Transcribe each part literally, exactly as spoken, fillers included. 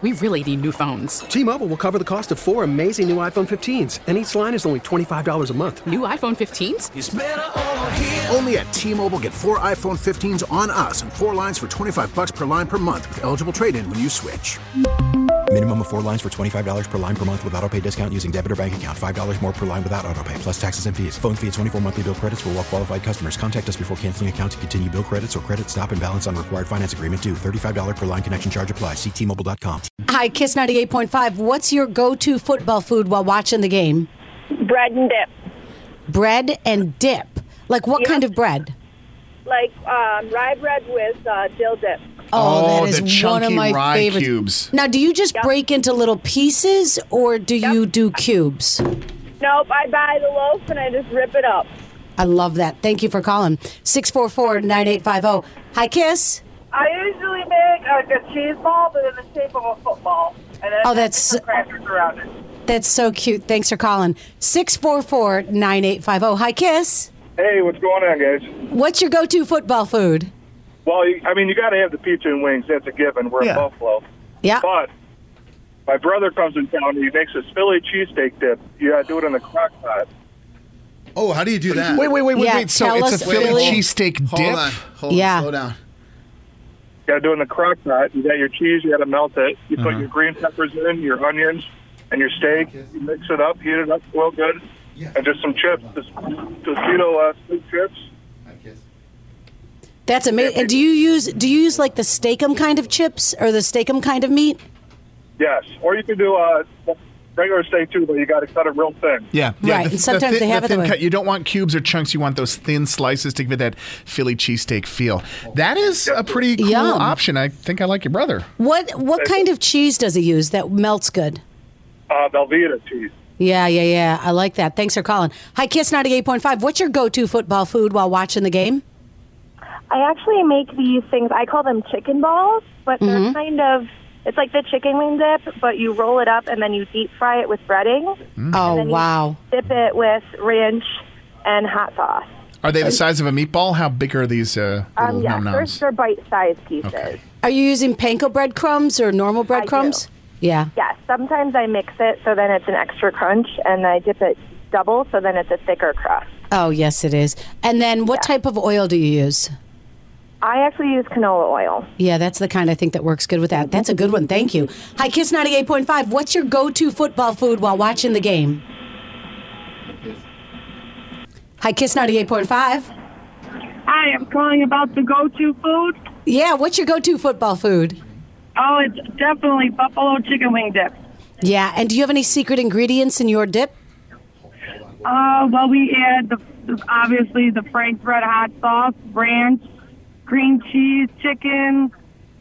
we really need new phones. T-Mobile will cover the cost of four amazing new iPhone fifteens, and each line is only twenty-five dollars a month. New iPhone fifteens? It's better over here. Only at T-Mobile, get four iPhone fifteens on us and four lines for twenty-five dollars per line per month with eligible trade-in when you switch. Minimum of four lines for twenty-five dollars per line per month with autopay discount using debit or bank account. five dollars more per line without autopay, plus taxes and fees. Phone fee at twenty-four monthly bill credits for well-qualified customers. Contact us before canceling account to continue bill credits or credit stop and balance on required finance agreement due. thirty-five dollars per line connection charge applies. See T Mobile dot com. Hi, Kiss ninety-eight point five. What's your go-to football food while watching the game? Bread and dip. Bread and dip. Like what Yep. kind of bread? Like um, rye bread with uh, dill dip. Oh, Oh, that is the one chunky of my rye favorites. cubes. Now, do you just Yep. break into little pieces or do you do cubes? Nope, I buy the loaf and I just rip it up. I love that. Thank you for calling. six four four, nine eight five zero. Hi, Kiss. I usually make like a cheese ball, but in the shape of a football. And then Oh, that's- put some crackers around it. That's so cute. Thanks for calling. six four four, nine eight five zero. Hi, Kiss. Hey, what's going on, guys? What's your go-to football food? Well, you, I mean, you got to have the pizza and wings. That's a given. We're Yeah. in Buffalo. Yeah. But my brother comes in town and he makes a Philly cheesesteak dip. You got to do it in the crock pot. Oh, how do you do that? Wait, wait, wait, wait, Yeah, wait. So tell it's us, a Philly Philly- cheesesteak Hold dip? on. Hold Yeah. on. Slow down. You got to do it in the crock pot. You got your cheese. You got to melt it. You put Uh-huh. your green peppers in, your onions, and your steak. You mix it up, heat it up real good, and just some chips, just Tostito uh, sweet chips. That's amazing. And do you use do you use like the steakum kind of chips or the steakum kind of meat? Yes, or you can do uh, regular steak too, but you got to cut it real thin. Yeah, yeah. Right, The, and sometimes the thin, they have the it thin that way. cut. You don't want cubes or chunks. You want those thin slices to give it that Philly cheesesteak feel. That is a pretty cool Yum. option. I think I like your brother. What what kind of cheese does he use that melts good? Uh, Velveeta cheese. Yeah, yeah, yeah. I like that. Thanks for calling. Hi, Kiss ninety-eight point five. What's your go-to football food while watching the game? I actually make these things, I call them chicken balls, but they're Mhm. kind of, it's like the chicken wing dip, but you roll it up and then you deep fry it with breading. Oh, then you wow. Dip it with ranch and hot sauce. Are they the size of a meatball? How big are these uh, little Um, yeah, num they're, noms? they're bite-sized pieces. Okay. Are you using panko breadcrumbs or normal breadcrumbs? Yeah. Yes, sometimes I mix it so then it's an extra crunch, and I dip it double so then it's a thicker crust. Oh, yes, it is. And then what type of oil do you use? I actually use canola oil. Yeah, that's the kind I think that works good with that. That's a good one. Thank you. Hi, Kiss ninety-eight point five. What's your go-to football food while watching the game? Hi, Kiss ninety-eight point five. Hi, I'm calling about the go-to food. Yeah, what's your go-to football food? Oh, it's definitely buffalo chicken wing dip. Yeah, and do you have any secret ingredients in your dip? Uh, well, we add the obviously the Frank's Red Hot Sauce, ranch, cream cheese, chicken.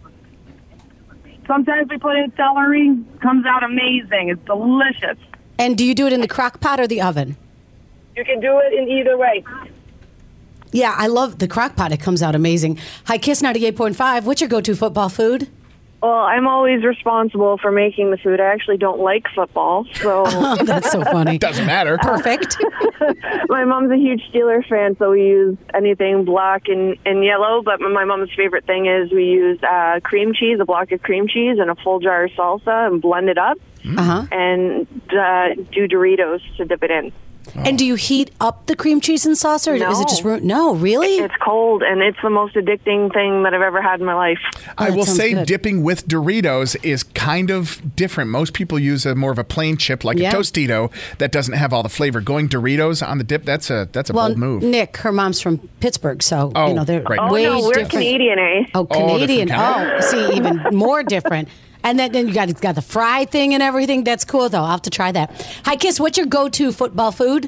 Sometimes we put in celery. Comes out amazing. It's delicious. And do you do it in the crock pot or the oven? You can do it in either way. Yeah, I love the crock pot. It comes out amazing. Hi, Kiss ninety-eight point five. What's your go-to football food? Well, I'm always responsible for making the food. I actually don't like football, so... Oh, that's so funny. Doesn't matter. Perfect. My mom's a huge Steelers fan, so we use anything black and, and yellow, but my mom's favorite thing is we use uh, cream cheese, a block of cream cheese, and a full jar of salsa, and blend it up, Uh-huh. and uh, do Doritos to dip it in. And do you heat up the cream cheese and sauce, or No. is it just ru- no? Really? It's cold, and it's the most addicting thing that I've ever had in my life. I that will sounds say good. dipping with Doritos is kind of different. Most people use a more of a plain chip like Yeah. a Tostito that doesn't have all the flavor. Going Doritos on the dip, that's a that's a well, bold move. Nick, her mom's from Pittsburgh, so Oh, you know they're right. Oh, way no, we're different. Canadian, eh? Oh, Oh, they're from Canadian. Canada. Oh, see, even more different. And then, then you got got the fry thing and everything. That's cool, though. I'll have to try that. Hi, Kiss. What's your go-to football food?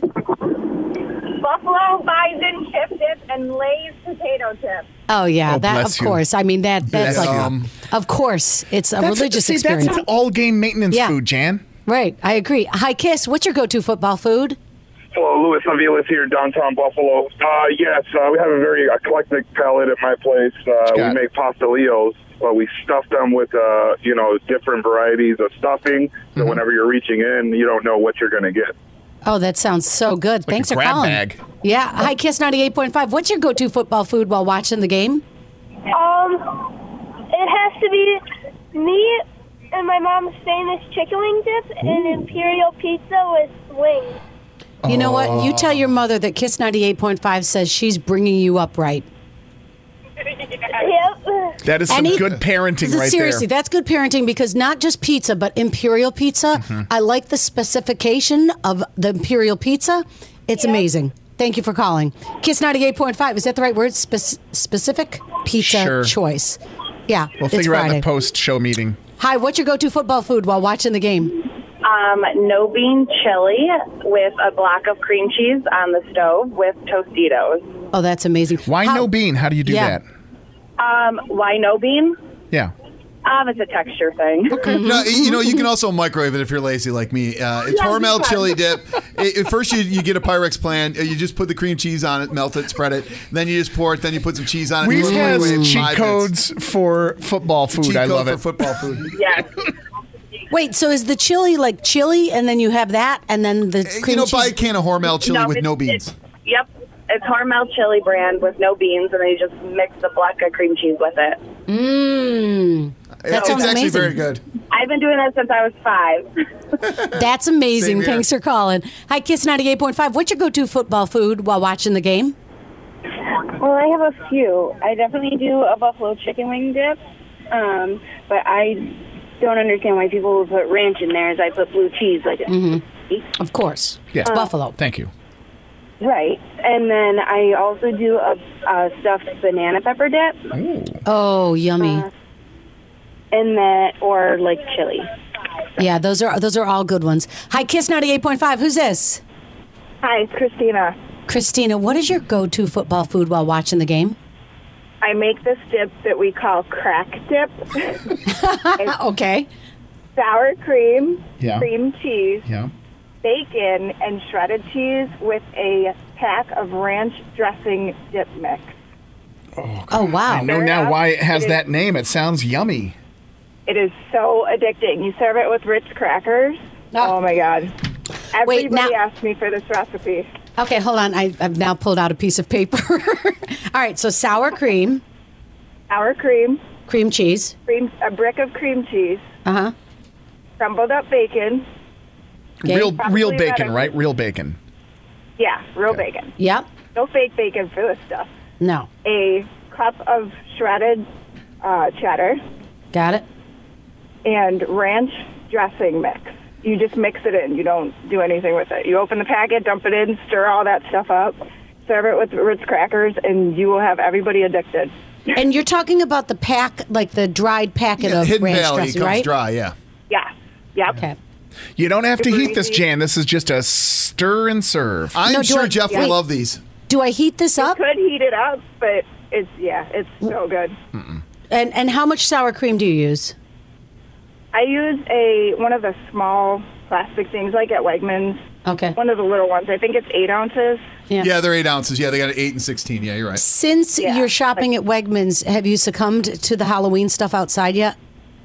Buffalo bison chip dip and Lay's potato chips. Oh yeah, Oh, that bless of you. course. I mean that that's Bless like, you. Um, of course, it's a That's- religious see, experience. That's an all-game maintenance Yeah. food, Jan. Right, I agree. Hi, Kiss. What's your go-to football food? Hello, Louis Aviles here, downtown Buffalo. Uh, yes, uh, we have a very eclectic palate at my place. Uh, we got? make pastelillos, but we stuff them with, uh, you know, different varieties of stuffing. So Mhm. whenever you're reaching in, you don't know what you're going to get. Oh, that sounds so good. Like Thanks a for grab calling. bag. Yeah. Hi, Kiss ninety-eight point five. What's your go-to football food while watching the game? Um, it has to be meat, and my mom's famous chicken wing dip and imperial pizza with wings. You know what? You tell your mother that Kiss ninety-eight point five says she's bringing you up right. Yep. That is some Any- good parenting This is right seriously, there. that's good parenting because not just pizza, but imperial pizza. Mm-hmm. I like the specification of the imperial pizza. It's amazing. Thank you for calling. Kiss ninety-eight point five. Is that the right word? Spec- specific pizza Sure. choice. Yeah. We'll it's figure out in Friday. the post-show meeting. Hi, what's your go-to football food while watching the game? Um, no bean chili with a block of cream cheese on the stove with Tostitos. Oh, that's amazing. Why How- no bean? How do you do Yeah. that? Um, why no bean? Yeah. Um, it's a texture thing. No, you know, you can also microwave it if you're lazy like me. Uh, it's Yeah, Hormel it's fun. chili dip. It, at first, you, you get a Pyrex plan. You just put the cream cheese on it, melt it, spread it. Then you just pour it. Then you put some cheese on it. We've you has microwave cheat five codes for football minutes. food. Cheat I code love for it. football food. Yes. Wait, so is the chili like chili and then you have that and then the cream You know, cheese? buy a can of Hormel chili No, with it's- no beans. it's- Yep. It's Hormel chili brand with no beans, and then you just mix the block of cream cheese with it. Mmm. That it's sounds actually amazing. very good. I've been doing that since I was five. That's amazing. Same here. Thanks for calling. Hi, Kiss ninety-eight point five. What's your go-to football food while watching the game? Well, I have a few. I definitely do a buffalo chicken wing dip, um, but I don't understand why people would put ranch in there as I put blue cheese like it. Mm-hmm. Of course. Yes. Uh, Buffalo. Thank you. Right. And then I also do a, a stuffed banana pepper dip. Oh, yummy. Uh, and then, or like chili. Yeah, those are those are all good ones. Hi, Kiss ninety-eight point five. Who's this? Hi, it's Christina. Christina, what is your go-to football food while watching the game? I make this dip that we call crack dip. Okay. Sour cream, Yeah. cream cheese, Yeah. bacon, and shredded cheese with a pack of ranch dressing dip mix. Oh, wow. I know now why it has It is- that name. It sounds yummy. It is so addicting. You serve it with Ritz crackers. Oh, my God. Everybody now- asked me for this recipe. Okay, hold on. I, I've now pulled out a piece of paper. All right, so sour cream, Sour cream, cream cheese. cream, a brick of cream cheese, Uh-huh. crumbled up bacon. Okay. Real, Probably real about bacon, a- right? Real bacon. Yeah, real bacon. Yep. No fake bacon for this stuff. No. A cup of shredded uh, cheddar Got it? and ranch dressing mix. You just mix it in. You don't do anything with it. You open the packet, dump it in, stir all that stuff up, serve it with Ritz crackers, and you will have everybody addicted. And you're talking about the pack, like the dried packet Yeah, of Hidden ranch Valley dressing, comes right? dry, yeah. Yeah. Yep. Okay. You don't have to Super heat this, easy. Jan. This is just a stir and serve. I'm No, do sure I- Jeff wait. will love these. Do I heat this up? Could heat it up, but it's, yeah, it's so good. And and how much sour cream do you use? I use a one of the small plastic things like at Wegmans. Okay. One of the little ones. I think it's eight ounces. Yeah. Yeah, they're eight ounces. Yeah, they got an eight and sixteen. Yeah, you're right. Since Yeah, you're shopping at Wegmans, have you succumbed to the Halloween stuff outside yet?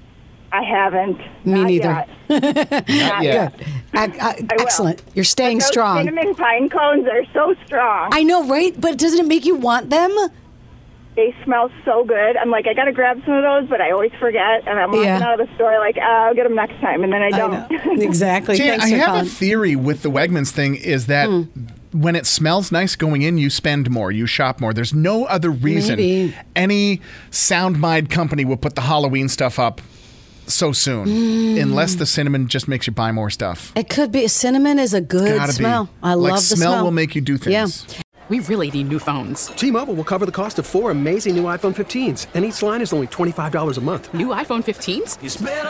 I haven't. Me Not neither. Yet. Not yet. I, I, excellent. You're staying Those strong. cinnamon pine cones are so strong. I know, right? But doesn't it make you want them? They smell so good. I'm like, I got to grab some of those, but I always forget. And I'm walking Yeah. out of the store like, oh, I'll get them next time. And then I don't. Exactly. Jan, Thanks I for have calling. a theory with the Wegmans thing is that Hmm. when it smells nice going in, you spend more, you shop more. There's no other reason Maybe. any sound mind company will put the Halloween stuff up so soon, Mm. unless the cinnamon just makes you buy more stuff. It could be. Cinnamon is a good Gotta smell. be. I Like, love the smell smell. will make you do things. Yeah. We really need new phones. T-Mobile will cover the cost of four amazing new iPhone fifteens, and each line is only twenty-five dollars a month. New iPhone fifteens?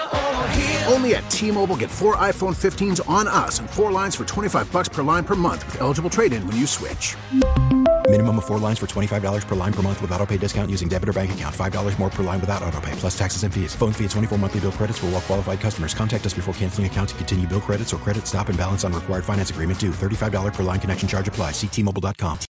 Only at T-Mobile, get four iPhone fifteens on us and four lines for twenty-five bucks per line per month with eligible trade-in when you switch. Minimum of four lines for twenty-five dollars per line per month with autopay discount using debit or bank account. five dollars more per line without autopay, plus taxes and fees. Phone fee at twenty-four monthly bill credits for well-qualified customers. Contact us before canceling account to continue bill credits or credit stop and balance on required finance agreement due. thirty-five dollars per line connection charge applies. See T Mobile dot com.